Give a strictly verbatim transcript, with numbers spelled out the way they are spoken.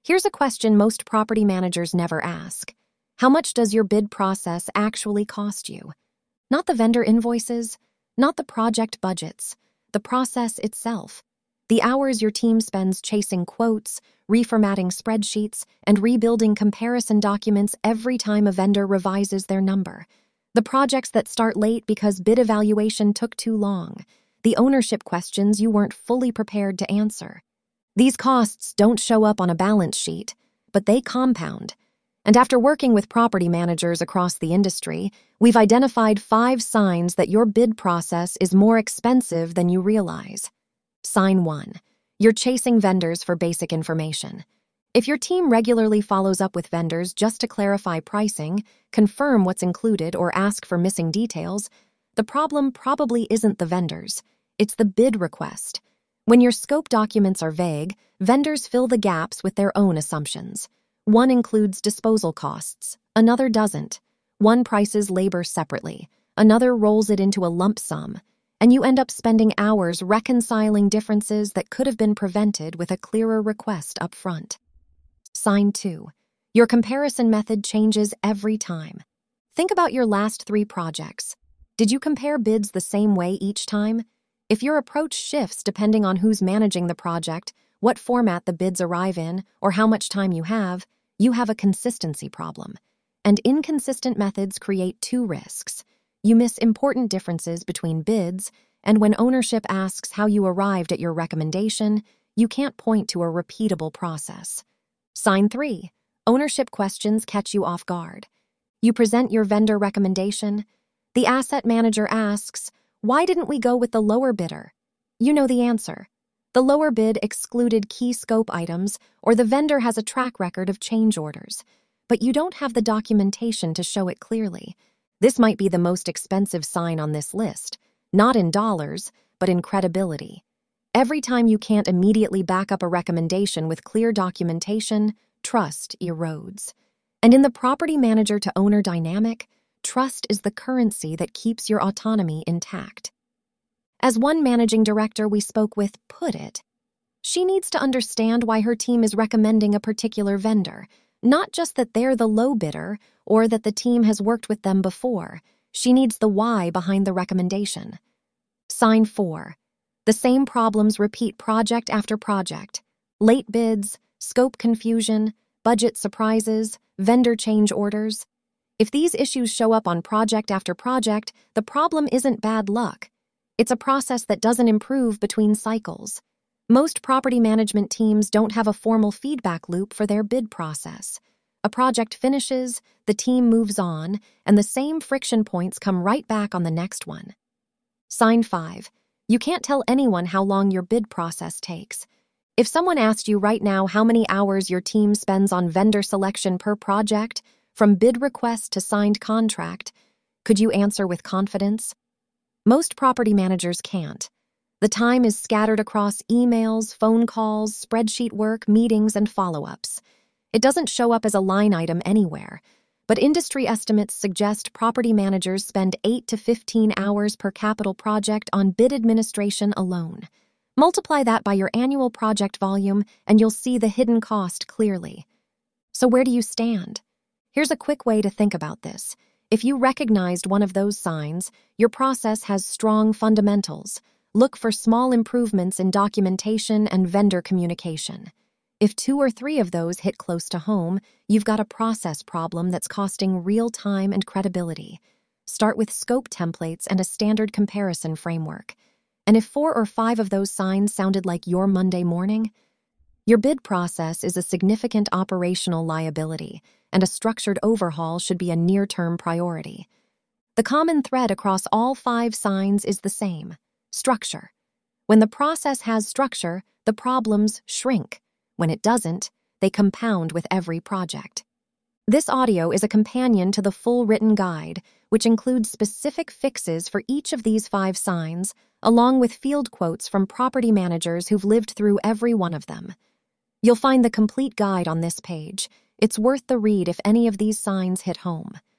Here's a question most property managers never ask. How much does your bid process actually cost you? Not the vendor invoices, not the project budgets, the process itself. The hours your team spends chasing quotes, reformatting spreadsheets, and rebuilding comparison documents every time a vendor revises their number. The projects that start late because bid evaluation took too long. The ownership questions you weren't fully prepared to answer. These costs don't show up on a balance sheet, but they compound. And after working with property managers across the industry, we've identified five signs that your bid process is more expensive than you realize. Sign one. You're chasing vendors for basic information. If your team regularly follows up with vendors just to clarify pricing, confirm what's included, or ask for missing details, the problem probably isn't the vendors. It's the bid request. When your scope documents are vague, vendors fill the gaps with their own assumptions. One includes disposal costs, another doesn't. One prices labor separately, another rolls it into a lump sum, and you end up spending hours reconciling differences that could have been prevented with a clearer request up front. Sign two. Your comparison method changes every time. Think about your last three projects. Did you compare bids the same way each time? If your approach shifts depending on who's managing the project, what format the bids arrive in, or how much time you have, you have a consistency problem. And inconsistent methods create two risks. You miss important differences between bids, and when ownership asks how you arrived at your recommendation, you can't point to a repeatable process. Sign three. Ownership questions catch you off guard. You present your vendor recommendation. The asset manager asks, "Why didn't we go with the lower bidder?" You know the answer. The lower bid excluded key scope items, or the vendor has a track record of change orders, but you don't have the documentation to show it clearly. This might be the most expensive sign on this list, not in dollars, but in credibility. Every time you can't immediately back up a recommendation with clear documentation, trust erodes. And in the property manager to owner dynamic, trust is the currency that keeps your autonomy intact. As one managing director we spoke with put it, she needs to understand why her team is recommending a particular vendor, not just that they're the low bidder or that the team has worked with them before. She needs the why behind the recommendation. Sign four. The same problems repeat project after project. Late bids, scope confusion, budget surprises, vendor change orders. If these issues show up on project after project, the problem isn't bad luck. It's a process that doesn't improve between cycles. Most property management teams don't have a formal feedback loop for their bid process. A project finishes, the team moves on, and the same friction points come right back on the next one. Sign five. You can't tell anyone how long your bid process takes. If someone asked you right now how many hours your team spends on vendor selection per project, from bid request to signed contract, could you answer with confidence? Most property managers can't. The time is scattered across emails, phone calls, spreadsheet work, meetings, and follow-ups. It doesn't show up as a line item anywhere, but industry estimates suggest property managers spend eight to fifteen hours per capital project on bid administration alone. Multiply that by your annual project volume, and you'll see the hidden cost clearly. So where do you stand? Here's a quick way to think about this. If you recognized one of those signs, your process has strong fundamentals. Look for small improvements in documentation and vendor communication. If two or three of those hit close to home, you've got a process problem that's costing real time and credibility. Start with scope templates and a standard comparison framework. And if four or five of those signs sounded like your Monday morning, your bid process is a significant operational liability, and a structured overhaul should be a near-term priority. The common thread across all five signs is the same: structure. When the process has structure, the problems shrink. When it doesn't, they compound with every project. This audio is a companion to the full written guide, which includes specific fixes for each of these five signs, along with field quotes from property managers who've lived through every one of them. You'll find the complete guide on this page. It's worth the read if any of these signs hit home.